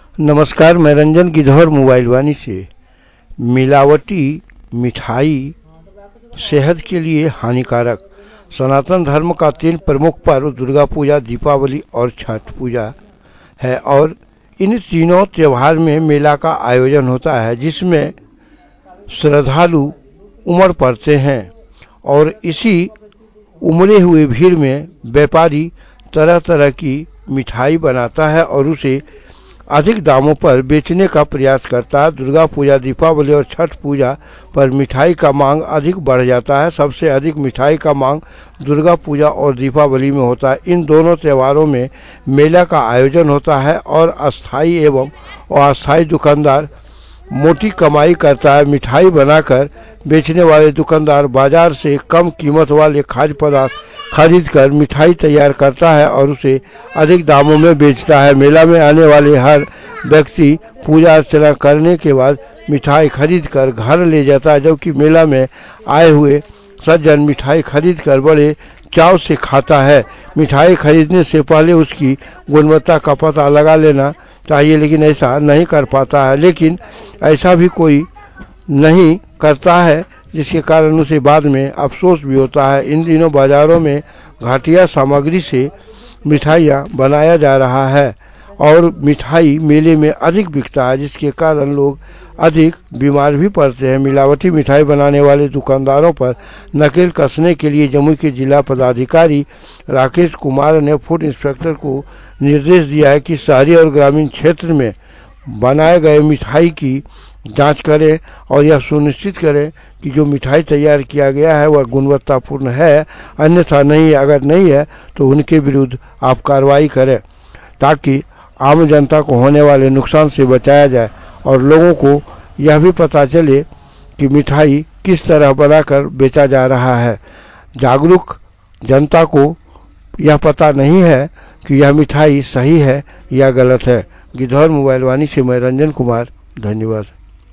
नमस्कार, मैं रंजन गिद्धौर मोबाइल वाणी से। मिलावटी मिठाई सेहत के लिए हानिकारक। सनातन धर्म का 3 प्रमुख पर्व दुर्गा पूजा, दीपावली और छठ पूजा है और इन तीनों त्योहार में मेला का आयोजन होता है जिसमें श्रद्धालु उमड़ पड़ते हैं और इसी उमड़े हुए भीड़ में व्यापारी तरह तरह की मिठाई बनाता है और उसे अधिक दामों पर बेचने का प्रयास करता है। दुर्गा पूजा, दीपावली और छठ पूजा पर मिठाई का मांग अधिक बढ़ जाता है। सबसे अधिक मिठाई का मांग दुर्गा पूजा और दीपावली में होता है। इन दोनों त्योहारों में मेला का आयोजन होता है और अस्थायी एवं अस्थायी दुकानदार मोटी कमाई करता है। मिठाई बनाकर बेचने वाले दुकानदार बाजार से कम कीमत वाले खाद्य पदार्थ खरीदकर मिठाई तैयार करता है और उसे अधिक दामों में बेचता है। मेला में आने वाले हर व्यक्ति पूजा अर्चना करने के बाद मिठाई खरीदकर घर ले जाता है, जबकि मेला में आए हुए सज्जन मिठाई खरीदकर बड़े चाव से खाता है। मिठाई खरीदने से पहले उसकी गुणवत्ता का पता लगा लेना चाहिए, लेकिन ऐसा नहीं कर पाता है। लेकिन ऐसा भी कोई नहीं करता है, जिसके कारण उसे बाद में अफसोस भी होता है। इन दिनों बाजारों में घटिया सामग्री से मिठाइयाँ बनाया जा रहा है और मिठाई मेले में अधिक बिकता है, जिसके कारण लोग अधिक बीमार भी पड़ते हैं। मिलावटी मिठाई बनाने वाले दुकानदारों पर नकेल कसने के लिए जमुई के जिला पदाधिकारी राकेश कुमार ने फूड इंस्पेक्टर को निर्देश दिया है कि शहरी और ग्रामीण क्षेत्र में बनाए गए मिठाई की जांच करें और यह सुनिश्चित करें कि जो मिठाई तैयार किया गया है वह गुणवत्तापूर्ण है, अन्यथा नहीं है। अगर नहीं है तो उनके विरुद्ध आप कार्रवाई करें, ताकि आम जनता को होने वाले नुकसान से बचाया जाए और लोगों को यह भी पता चले कि मिठाई किस तरह बनाकर बेचा जा रहा है। जागरूक जनता को यह पता नहीं है कि यह मिठाई सही है या गलत है। गिद्धौर मोबाइल वाणी से मैं रंजन कुमार, धन्यवाद।